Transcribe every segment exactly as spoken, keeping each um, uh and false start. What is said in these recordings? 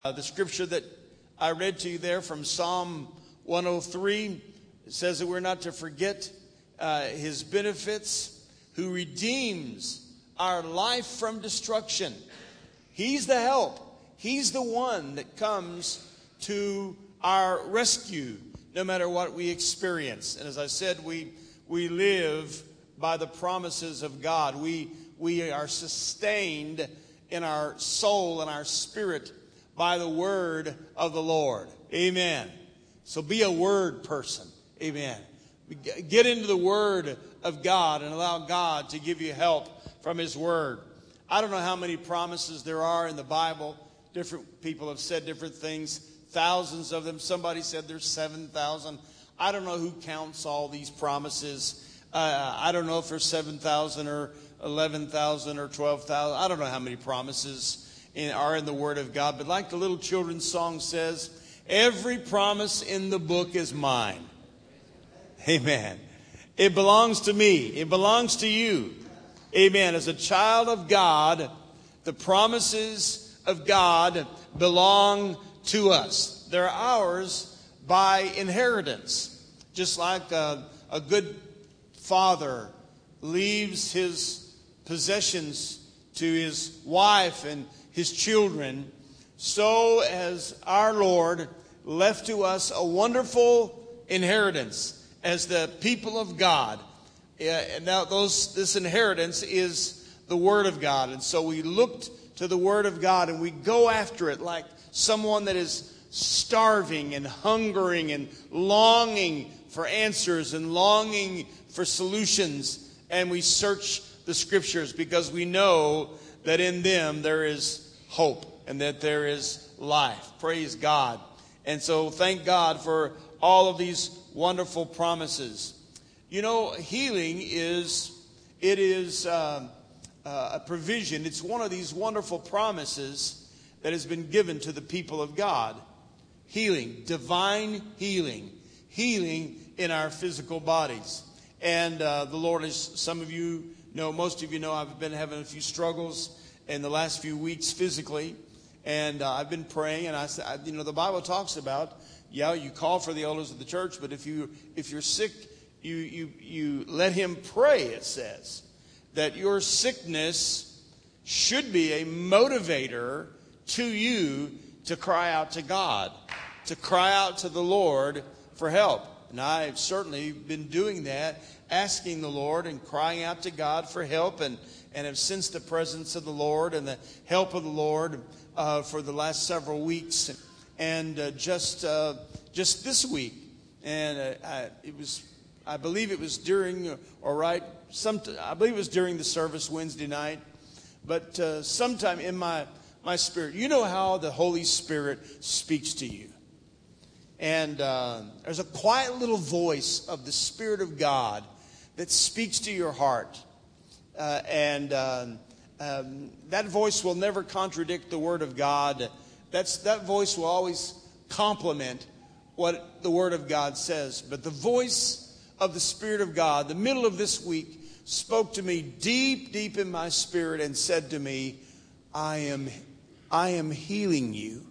Uh, the scripture that I read to you there from Psalm one oh three, it says that we're not to forget uh, his benefits, who redeems our life from destruction. He's the help. He's the one that comes to our rescue no matter what we experience. And as I said, we we live by the promises of God. We we are sustained in our soul and our spirit by the word of the Lord. Amen. So be a word person. Amen. Get into the word of God and allow God to give you help from his word. I don't know how many promises there are in the Bible. Different people have said different things. Thousands of them. Somebody said there's seven thousand. I don't know who counts all these promises. Uh, I don't know if there's seven thousand or eleven thousand or twelve thousand. I don't know how many promises in, are in the Word of God. But like the little children's song says, every promise in the book is mine. Amen. It belongs to me. It belongs to you. Amen. As a child of God, the promises of God belong to us. They're ours by inheritance. Just like a, a good father leaves his possessions to his wife and his children, so as our Lord left to us a wonderful inheritance as the people of God. And now those this inheritance is the Word of God. And so we looked to the Word of God and we go after it like someone that is starving and hungering and longing for answers and longing for solutions. And we search the Scriptures because we know that in them there is hope and that there is life. Praise God. And so thank God for all of these wonderful promises. You know, healing is, it is uh, uh, a provision. It's one of these wonderful promises that has been given to the people of God. Healing, divine healing, healing in our physical bodies. And uh, the Lord, as some of you know, most of you know, I've been having a few struggles in the last few weeks physically. And uh, I've been praying, and I said, you know, the Bible talks about, yeah, you call for the elders of the church, but if you if you're sick, you you you let him pray. It says that your sickness should be a motivator to you to cry out to God, to cry out to the Lord for help. And I've certainly been doing that, asking the Lord and crying out to God for help, and, and have sensed the presence of the Lord and the help of the Lord uh, for the last several weeks. And uh, just uh, just this week, and uh, I, it was, I believe it was during, or right, some, I believe it was during the service Wednesday night, but uh, sometime in my, my spirit, you know how the Holy Spirit speaks to you. And uh, there's a quiet little voice of the Spirit of God that speaks to your heart. Uh, and uh, um, that voice will never contradict the Word of God. That's, that voice will always complement what the Word of God says. But the voice of the Spirit of God, the middle of this week, spoke to me deep, deep in my spirit and said to me, I am, I am healing you.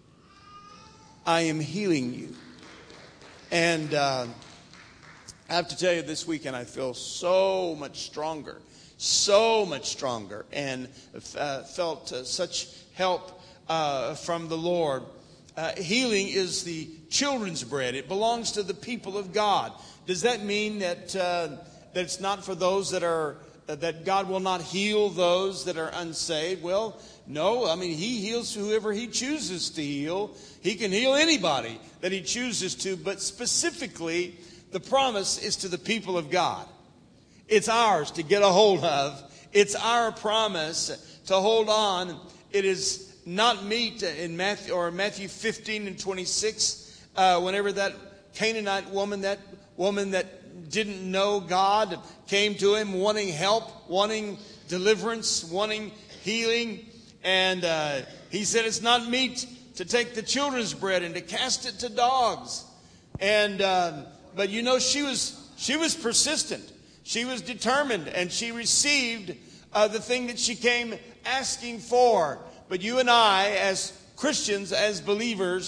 I am healing you. And uh, I have to tell you, this weekend I feel so much stronger, so much stronger, and uh, felt uh, such help uh, from the Lord. Uh, healing is the children's bread. It belongs to the people of God. Does that mean that uh, that it's not for those that are uh, that God will not heal those that are unsaved? Well, no. I mean, he heals whoever he chooses to heal. He can heal anybody that he chooses to, but specifically, the promise is to the people of God. It's ours to get a hold of. It's our promise to hold on. It is not meet in Matthew or Matthew fifteen and twenty-six, uh, whenever that Canaanite woman, that woman that didn't know God, came to him wanting help, wanting deliverance, wanting healing. And uh, he said, it's not meet to take the children's bread and to cast it to dogs. And uh, but you know, she was she was persistent. She was determined, and she received uh, the thing that she came asking for. But you and I, as Christians, as believers,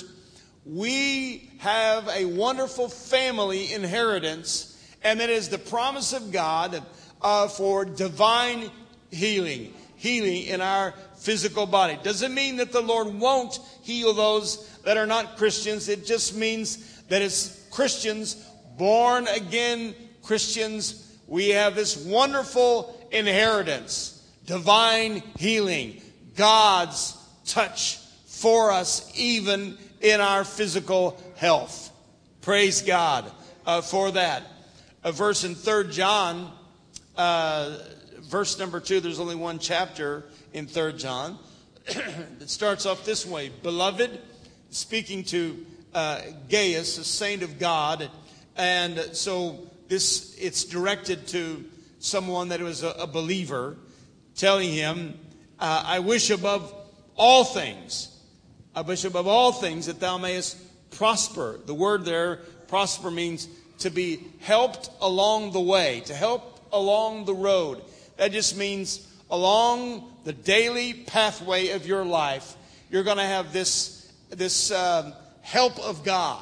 we have a wonderful family inheritance, and that is the promise of God uh, for divine healing, healing in our physical body. Doesn't mean that the Lord won't heal those that are not Christians. It just means that as Christians, born again Christians, we have this wonderful inheritance, divine healing, God's touch for us, even in our physical health. Praise God uh, for that. A verse in Third John, uh, verse number two, there's only one chapter in Third John. It starts off this way. Beloved, speaking to uh, Gaius, a saint of God, and so this it's directed to someone that was a, a believer, telling him, uh, I wish above all things, I wish above all things that thou mayest prosper. The word there, prosper, means to be helped along the way, to help along the road. That just means along the daily pathway of your life, you're going to have this, this um, help of God,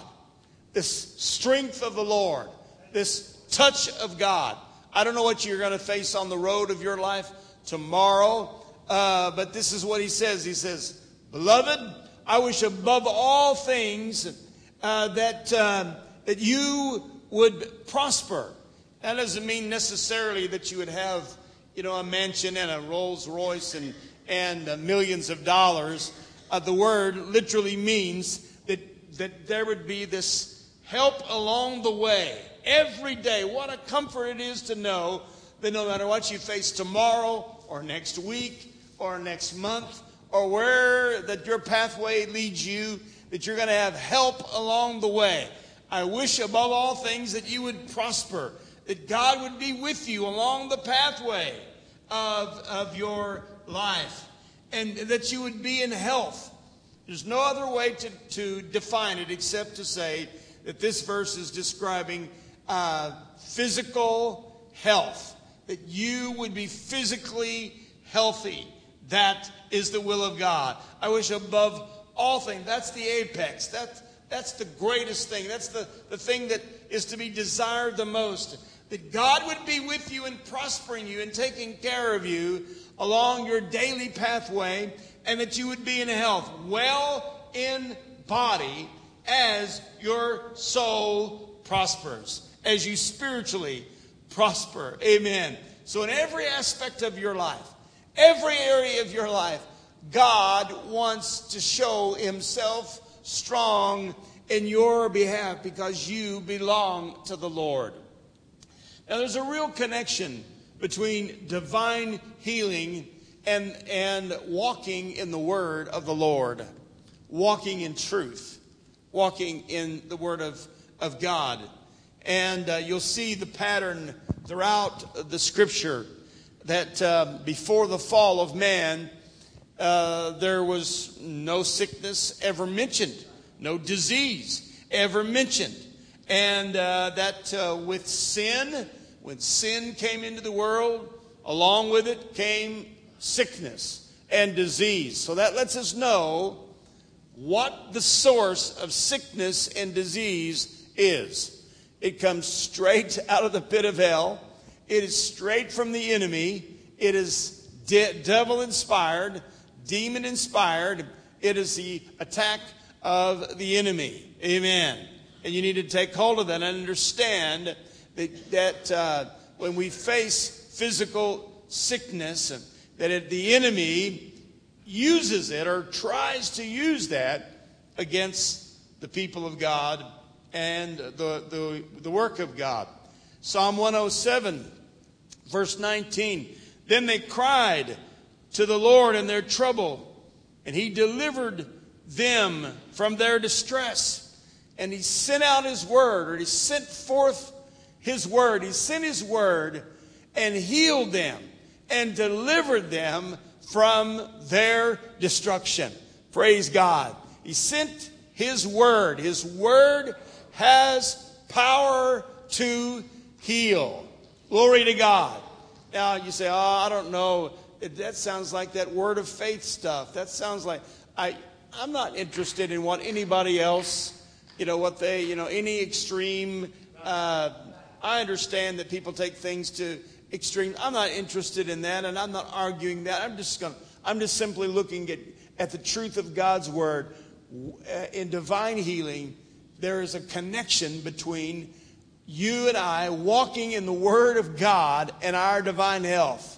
this strength of the Lord, this touch of God. I don't know what you're going to face on the road of your life tomorrow, uh, but this is what he says. He says, Beloved, I wish above all things uh, that uh, that you would prosper. That doesn't mean necessarily that you would have, you know, a mansion and a Rolls Royce and and uh, millions of dollars. Uh, the word literally means that that there would be this help along the way every day. What a comfort it is to know that no matter what you face tomorrow or next week or next month, or where that your pathway leads you, that you're going to have help along the way. I wish above all things that you would prosper, that God would be with you along the pathway of, of your life, and that you would be in health. There's no other way to, to define it except to say that this verse is describing uh, physical health, that you would be physically healthy. That is the will of God. I wish above all things. That's the apex. That's, that's the greatest thing. That's the, the thing that is to be desired the most. That God would be with you and prospering you and taking care of you along your daily pathway, and that you would be in health, well in body, as your soul prospers, as you spiritually prosper. Amen. So in every aspect of your life, every area of your life, God wants to show himself strong in your behalf because you belong to the Lord. Now, there's a real connection between divine healing and, and walking in the word of the Lord, walking in truth, walking in the word of, of God. And uh, you'll see the pattern throughout the scripture that uh, before the fall of man, uh, there was no sickness ever mentioned, no disease ever mentioned. And uh, that uh, with sin, when sin came into the world, along with it came sickness and disease. So that lets us know what the source of sickness and disease is. It comes straight out of the pit of hell. It is straight from the enemy. It is de- devil-inspired, demon-inspired. It is the attack of the enemy. Amen. And you need to take hold of that and understand that, that uh, when we face physical sickness, that it, the enemy uses it or tries to use that against the people of God and the, the, the work of God. Psalm one oh seven, verse nineteen. Then they cried to the Lord in their trouble, and he delivered them from their distress. And he sent out his word, or he sent forth his word. He sent his word and healed them and delivered them from their destruction. Praise God. He sent his word. His word has power to heal. Glory to God. Now you say, oh, I don't know. That sounds like that word of faith stuff. That sounds like, I I'm not interested in what anybody else, you know, what they, you know, any extreme. Uh, I understand that people take things to extreme. I'm not interested in that, and I'm not arguing that. I'm just going. I'm just simply looking at at the truth of God's word. In divine healing, there is a connection between you and I walking in the word of God and our divine health.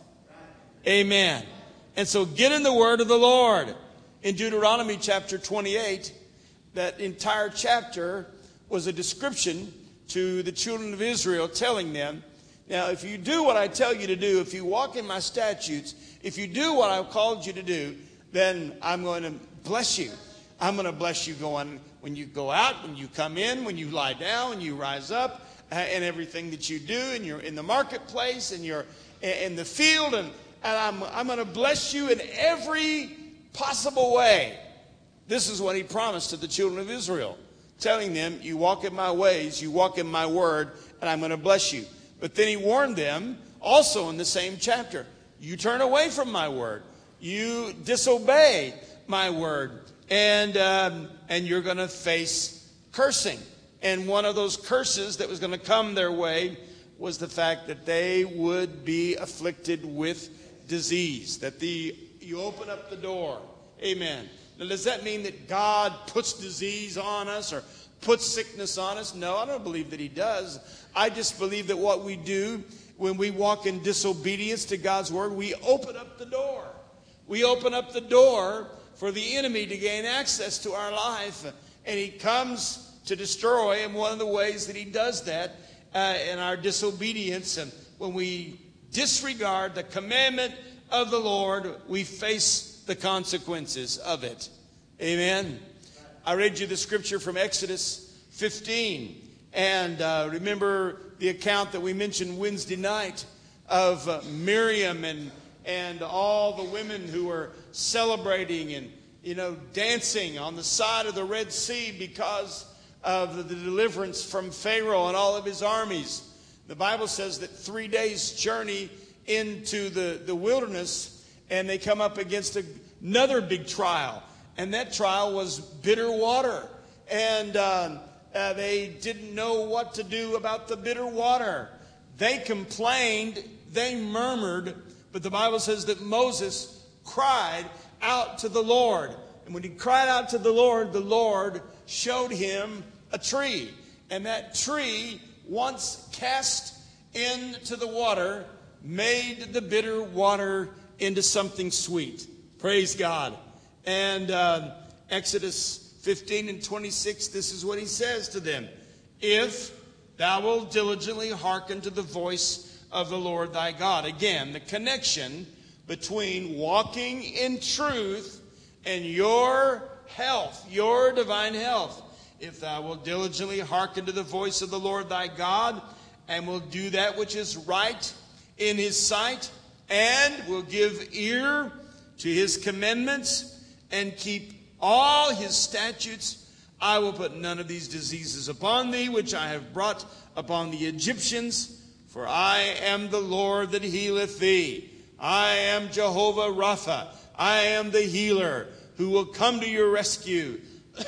Amen. And so get in the word of the Lord. In Deuteronomy chapter twenty-eight, that entire chapter was a description to the children of Israel, telling them, now if you do what I tell you to do, if you walk in my statutes, if you do what I've called you to do, then I'm going to bless you. I'm going to bless you going when you go out, when you come in, when you lie down, when you rise up, uh, and everything that you do, and you're in the marketplace, and you're in the field, and, and I'm, I'm going to bless you in every possible way. This is what he promised to the children of Israel, telling them, you walk in my ways, you walk in my word, and I'm going to bless you. But then he warned them also in the same chapter, you turn away from my word, you disobey my word, and um, and you're going to face cursing. And one of those curses that was going to come their way was the fact that they would be afflicted with disease, that the you open up the door. Amen. Now, does that mean that God puts disease on us or puts sickness on us? No, I don't believe that he does. I just believe that what we do when we walk in disobedience to God's word, we open up the door. We open up the door for the enemy to gain access to our life. And he comes to destroy. And one of the ways that he does that uh, in our disobedience, and when we disregard the commandment of the Lord, we face the consequences of it. Amen. I read you the scripture from Exodus fifteen. And uh, remember the account that we mentioned Wednesday night of uh, Miriam and and all the women who were celebrating and, you know, dancing on the side of the Red Sea because of the, the deliverance from Pharaoh and all of his armies. The Bible says that three days' journey into the, the wilderness, and they come up against a, another big trial. And that trial was bitter water. And uh, uh, they didn't know what to do about the bitter water. They complained, they murmured, but the Bible says that Moses cried out to the Lord. And when he cried out to the Lord, the Lord showed him a tree. And that tree, once cast into the water, made the bitter water into something sweet. Praise God. And uh, Exodus fifteen and twenty-six, this is what he says to them. If thou wilt diligently hearken to the voice of the Lord thy God. Again, the connection between walking in truth and your health, your divine health. If thou wilt diligently hearken to the voice of the Lord thy God, and will do that which is right in his sight, and will give ear to his commandments, and keep all his statutes, I will put none of these diseases upon thee, which I have brought upon the Egyptians. For I am the Lord that healeth thee. I am Jehovah Rapha. I am the healer who will come to your rescue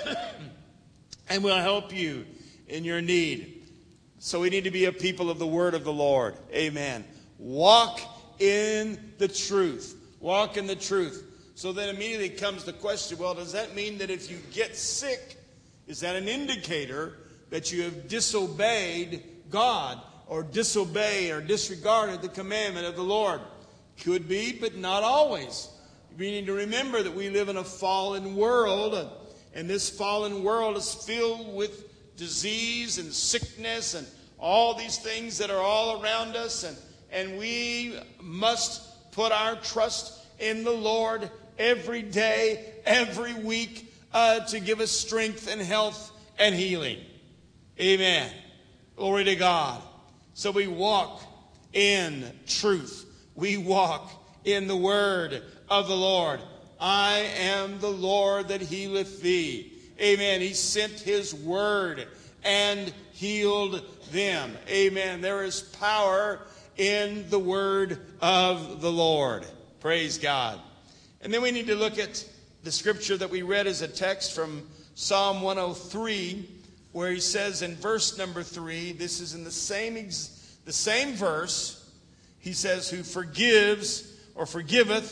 and will help you in your need. So we need to be a people of the word of the Lord. Amen. Walk in the truth. Walk in the truth. So then immediately comes the question, well, does that mean that if you get sick, is that an indicator that you have disobeyed God? Or disobey or disregarded the commandment of the Lord? Could be, but not always. We need to remember that we live in a fallen world, and this fallen world is filled with disease and sickness and all these things that are all around us, and, and we must put our trust in the Lord every day, every week, uh, to give us strength and health and healing. Amen. Glory to God. So we walk in truth. We walk in the word of the Lord. I am the Lord that healeth thee. Amen. He sent his word and healed them. Amen. There is power in the word of the Lord. Praise God. And then we need to look at The scripture that we read is a text from Psalm one oh three, where he says in verse number three, this is in the same, ex- the same verse, he says, who forgives or forgiveth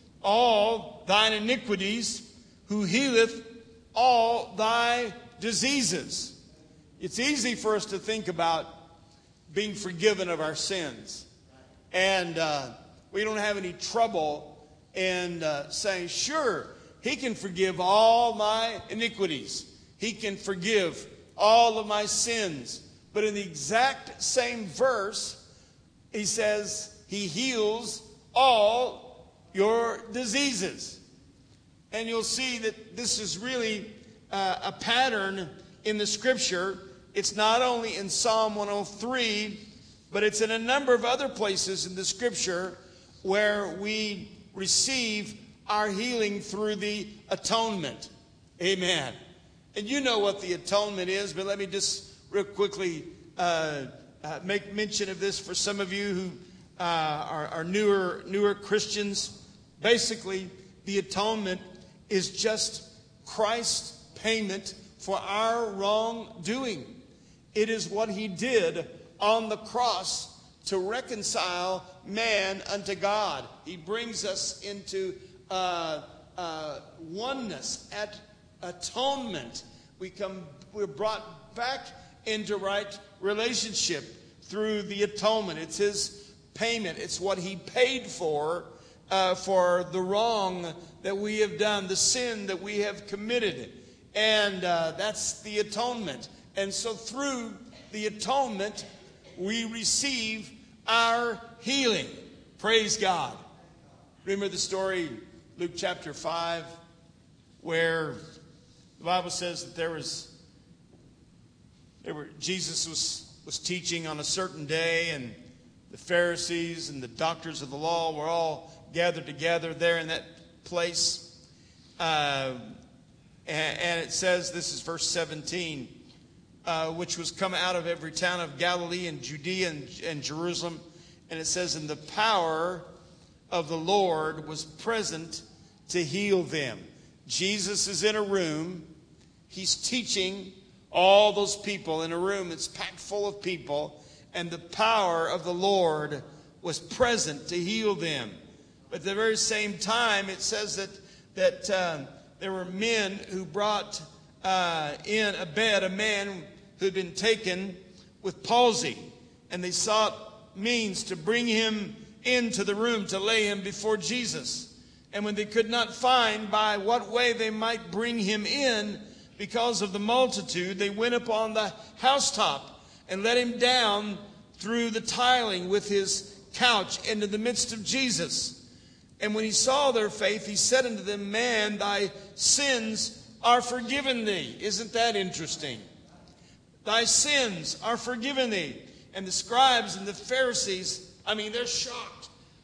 all thine iniquities, who healeth all thy diseases. It's easy for us to think about being forgiven of our sins. And uh, we don't have any trouble in uh, saying, sure, he can forgive all my iniquities. He can forgive all of my sins. But in the exact same verse, he says he heals all your diseases. And you'll see that this is really uh, a pattern in the scripture. It's not only in Psalm one oh three, but it's in a number of other places in the scripture where we receive our healing through the atonement. Amen. And you know what the atonement is, but let me just real quickly uh, uh, make mention of this for some of you who uh, are, are newer, newer Christians. Basically, the atonement is just Christ's payment for our wrongdoing. It is what he did on the cross to reconcile man unto God. He brings us into uh, uh, oneness at atonement. We come, we're brought back into right relationship through the atonement. It's his payment. It's what he paid for, uh, for the wrong that we have done, the sin that we have committed. And uh, that's the atonement. And so through the atonement, we receive our healing. Praise God. Remember the story, Luke chapter five, where the Bible says that there was, there were Jesus was, was teaching on a certain day, and the Pharisees and the doctors of the law were all gathered together there in that place. Uh, and, and it says, this is verse seventeen, uh, which was come out of every town of Galilee and Judea and, and Jerusalem. And it says, and the power of the Lord was present to heal them. Jesus is in a room. He's teaching all those people in a room that's packed full of people. And the power of the Lord was present to heal them. But at the very same time, it says that, that uh, there were men who brought uh, in a bed a man who had been taken with palsy. And they sought means to bring him into the room to lay him before Jesus. And when they could not find by what way they might bring him in because of the multitude, they went upon the housetop and let him down through the tiling with his couch into the midst of Jesus. And when he saw their faith, he said unto them, man, thy sins are forgiven thee. Isn't that interesting? Thy sins are forgiven thee. And the scribes and the Pharisees, I mean, they're shocked.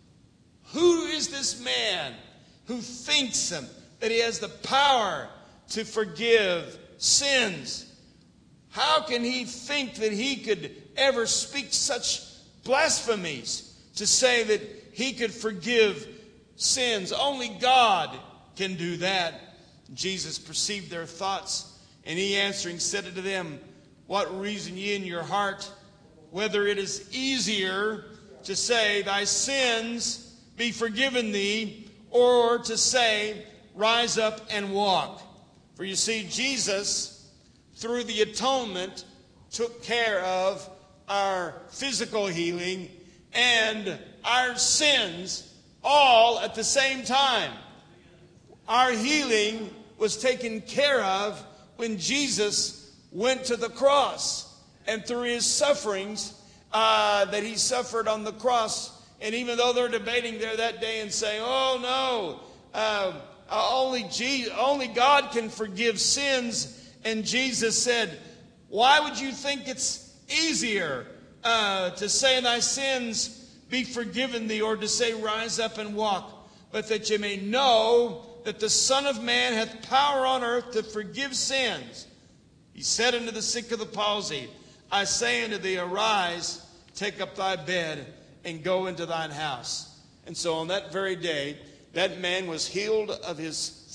Who is this man who thinks him that he has the power to forgive sins? How can he think that he could ever speak such blasphemies to say that he could forgive sins? Only God can do that. Jesus perceived their thoughts, and he answering said unto them, what reason ye in your heart, whether it is easier to say, thy sins be forgiven thee, or to say, rise up and walk. For you see, Jesus, through the atonement, took care of our physical healing and our sins all at the same time. Our healing was taken care of when Jesus went to the cross. And through his sufferings uh, that he suffered on the cross. And even though they're debating there that day and saying, oh no, uh, only, Je- only God can forgive sins. And Jesus said, why would you think it's easier uh, to say thy sins be forgiven thee, or to say rise up and walk? But that you may know that the Son of Man hath power on earth to forgive sins. He said unto the sick of the palsy, I say unto thee, arise, take up thy bed, and go into thine house. And so on that very day, that man was healed of his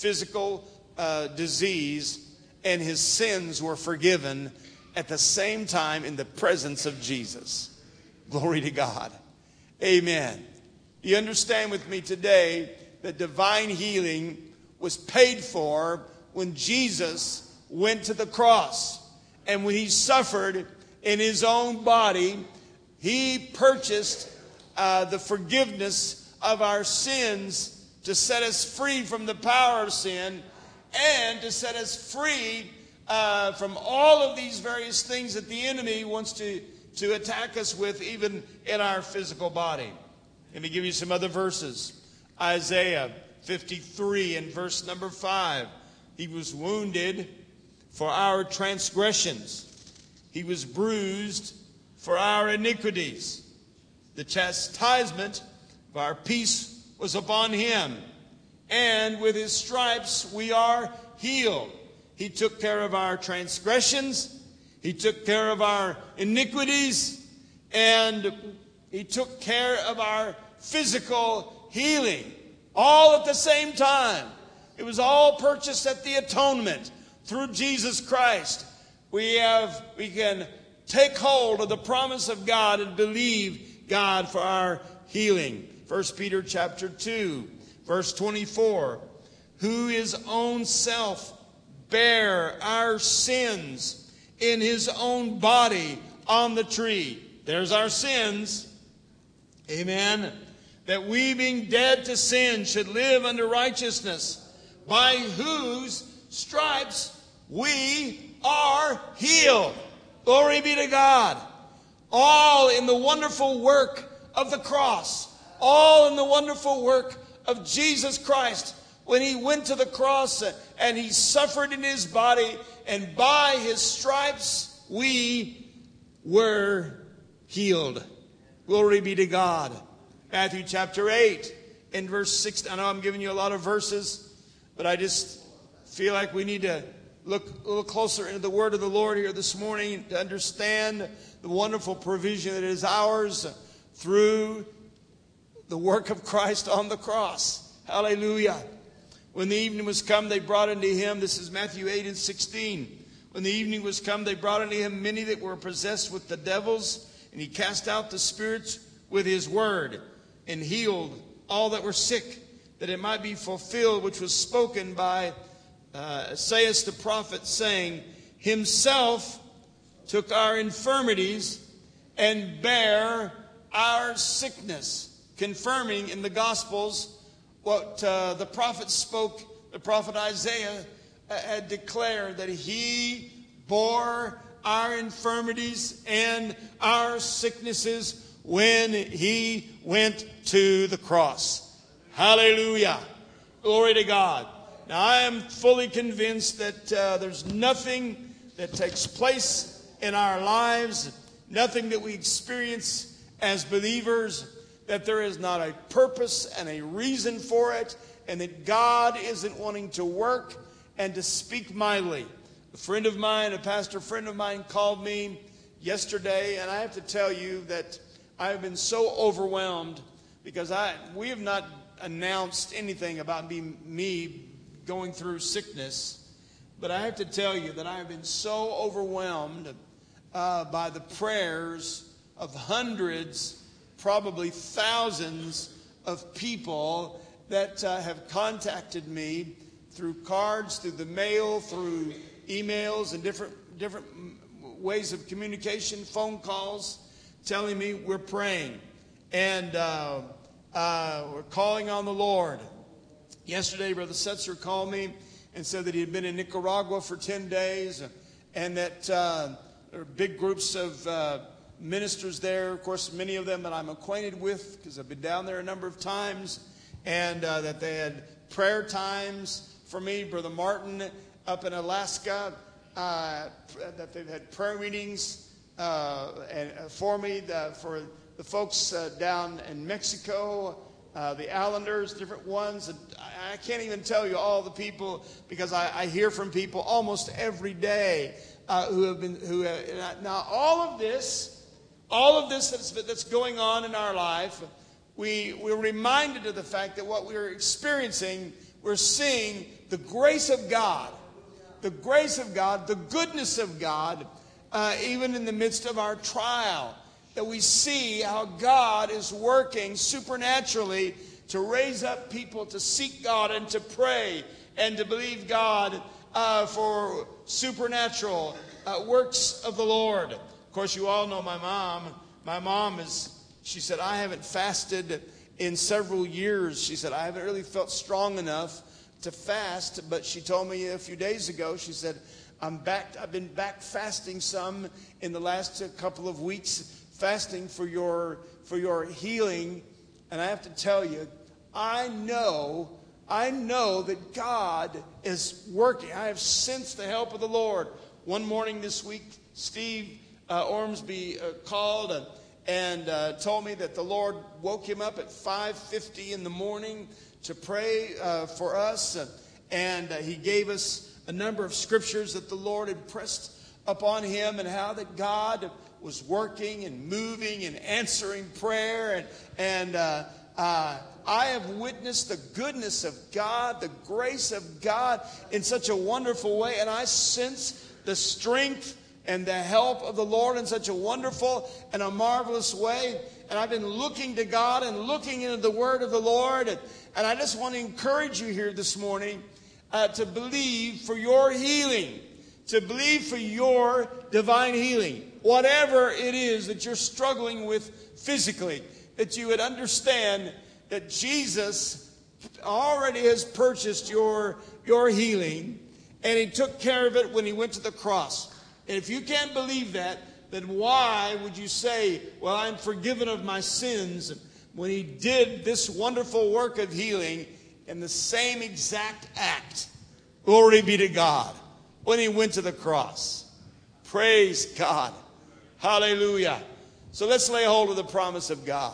physical uh, disease, and his sins were forgiven at the same time in the presence of Jesus. Glory to God. Amen. You understand with me today that divine healing was paid for when Jesus went to the cross. And when he suffered in his own body, he purchased uh, the forgiveness of our sins to set us free from the power of sin and to set us free uh, from all of these various things that the enemy wants to, to attack us with, even in our physical body. Let me give you some other verses. Isaiah fifty-three and verse number five. He was wounded for our transgressions. He was bruised for our iniquities. The chastisement of our peace was upon him, and with his stripes we are healed. He took care of our transgressions. He took care of our iniquities. And he took care of our physical healing. All at the same time. It was all purchased at the atonement through Jesus Christ. We have, we can take hold of the promise of God and believe God for our healing. First Peter chapter two, verse twenty-four. Who his own self bare our sins in his own body on the tree. There's our sins. Amen. That we, being dead to sin, should live unto righteousness, by whose stripes we are healed. Glory be to God. All in the wonderful work of the cross. All in the wonderful work of Jesus Christ. When he went to the cross and he suffered in his body, and by his stripes we were healed. Glory be to God. Matthew chapter eight and verse six. I know I'm giving you a lot of verses, but I just feel like we need to look a little closer into the word of the Lord here this morning to understand the wonderful provision that is ours through the work of Christ on the cross. Hallelujah. When the evening was come, they brought unto him, this is Matthew eight and sixteen. When the evening was come, they brought unto him many that were possessed with the devils, and he cast out the spirits with his word, and healed all that were sick, that it might be fulfilled which was spoken by uh, Esaias the prophet, saying, himself took our infirmities and bare our sickness. Confirming in the Gospels what uh, the prophet spoke, the prophet Isaiah uh, had declared, that he bore our infirmities and our sicknesses when he went to the cross. Hallelujah. Glory to God. Now, I am fully convinced that uh, there's nothing that takes place in our lives, nothing that we experience as believers, that there is not a purpose and a reason for it, and that God isn't wanting to work and to speak mightily. A friend of mine, a pastor friend of mine, called me yesterday, and I have to tell you that I have been so overwhelmed because I we have not announced anything about me, me going through sickness. But I have to tell you that I have been so overwhelmed uh, by the prayers of hundreds, probably thousands of people that uh, have contacted me through cards, through the mail, through emails, and different different ways of communication, phone calls, telling me we're praying and uh, uh, we're calling on the Lord. Yesterday, Brother Setzer called me and said that he had been in Nicaragua for ten days, and that uh, there are big groups of uh, ministers there, of course, many of them that I'm acquainted with because I've been down there a number of times, and uh, that they had prayer times for me. Brother Martin up in Alaska, uh, that they've had prayer meetings uh, and uh, for me, the, for the folks uh, down in Mexico, uh, the Islanders, different ones. And I, I can't even tell you all the people, because I, I hear from people almost every day uh, who have been who have, now all of this, all of this that's, that's going on in our life. We, we're reminded of the fact that what we're experiencing we're seeing the grace of God, the grace of God, the goodness of God, uh, even in the midst of our trial, that we see how God is working supernaturally to raise up people to seek God and to pray and to believe God uh, for supernatural uh, works of the Lord. Of course, you all know my mom. My mom is, she said, I haven't fasted in several years. She said, I haven't really felt strong enough to fast. But she told me a few days ago, she said, I'm back. I've been back fasting some in the last couple of weeks, fasting for your for your healing. And I have to tell you, I know, I know that God is working. I have sensed the help of the Lord. One morning this week, Steve uh, Ormsby uh, called and, and uh, told me that the Lord woke him up at five fifty in the morning to pray uh, for us. Uh, and uh, he gave us a number of scriptures that the Lord had pressed upon him, and how that God was working and moving and answering prayer. And, and uh, uh, I have witnessed the goodness of God, the grace of God in such a wonderful way. And I sense the strength and the help of the Lord in such a wonderful and a marvelous way. And I've been looking to God and looking into the word of the Lord. And, and I just want to encourage you here this morning uh, to believe for your healing, to believe for your divine healing. Whatever it is that you're struggling with physically, that you would understand that Jesus already has purchased your, your healing, and he took care of it when he went to the cross. And if you can't believe that, then why would you say, well, I'm forgiven of my sins, when he did this wonderful work of healing in the same exact act? Glory be to God. When he went to the cross. Praise God. Hallelujah. So let's lay hold of the promise of God.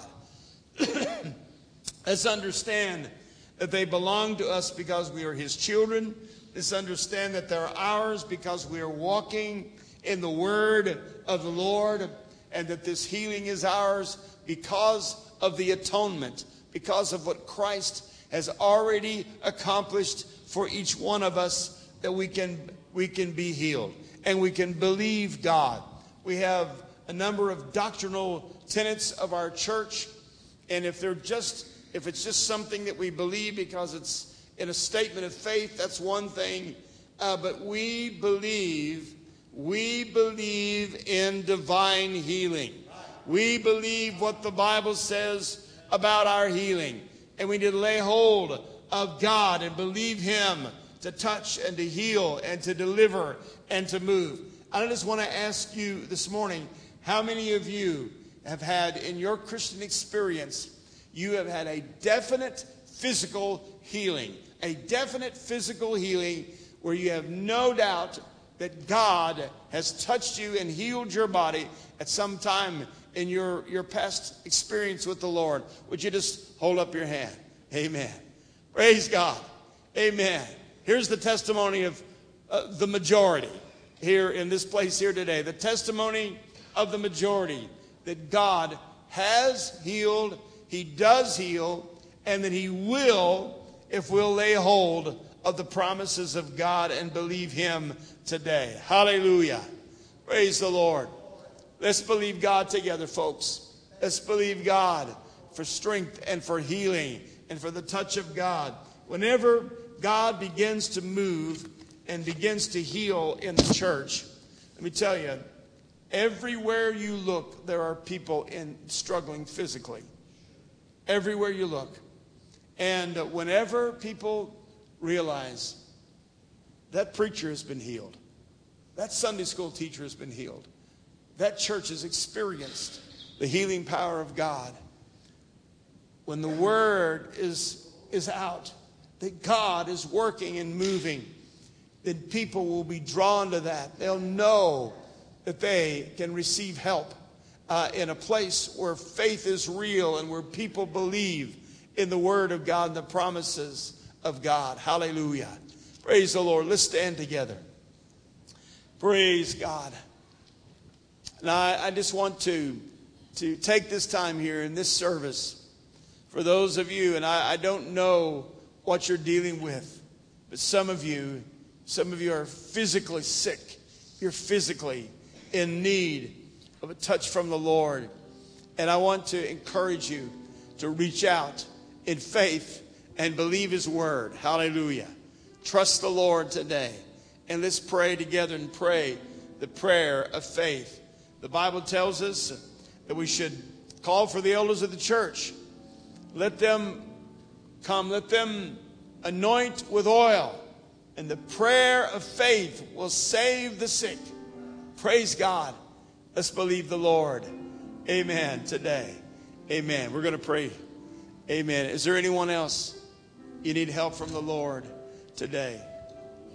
Let's understand that they belong to us because we are his children. Let's understand that they're ours because we are walking in the word of the Lord, and that this healing is ours because of the atonement, because of what Christ has already accomplished for each one of us, that we can we can be healed and we can believe God. We have a number of doctrinal tenets of our church, and if they're just if it's just something that we believe because it's in a statement of faith, that's one thing. Uh, but we believe, we believe in divine healing. We believe what the Bible says about our healing, and we need to lay hold of God and believe him to touch and to heal and to deliver and to move. I just want to ask you this morning, how many of you have had in your Christian experience, you have had a definite physical healing, a definite physical healing where you have no doubt that God has touched you and healed your body at some time in your, your past experience with the Lord? Would you just hold up your hand? Amen. Praise God. Amen. Here's the testimony of uh, the majority here in this place here today. The testimony of the majority that God has healed, he does heal, and that he will if we'll lay hold of the promises of God and believe him today. Hallelujah. Praise the Lord. Let's believe God together, folks. Let's believe God for strength and for healing and for the touch of God. Whenever God begins to move and begins to heal in the church, let me tell you, everywhere you look, there are people in struggling physically. Everywhere you look. And whenever people realize that preacher has been healed, that Sunday school teacher has been healed, that church has experienced the healing power of God, when the word is, is out, that God is working and moving, then people will be drawn to that. They'll know that they can receive help uh, in a place where faith is real and where people believe in the word of God and the promises of God. Hallelujah. Praise the Lord. Let's stand together. Praise God. And I, I just want to, to take this time here in this service for those of you, and I, I don't know what you're dealing with. But some of you, some of you are physically sick. You're physically in need of a touch from the Lord. And I want to encourage you to reach out in faith and believe His word. Hallelujah. Trust the Lord today. And let's pray together and pray the prayer of faith. The Bible tells us that we should call for the elders of the church. Let them come. Let them anoint with oil. And the prayer of faith will save the sick. Praise God. Let's believe the Lord. Amen. Today. Amen. We're going to pray. Amen. Is there anyone else you need help from the Lord today?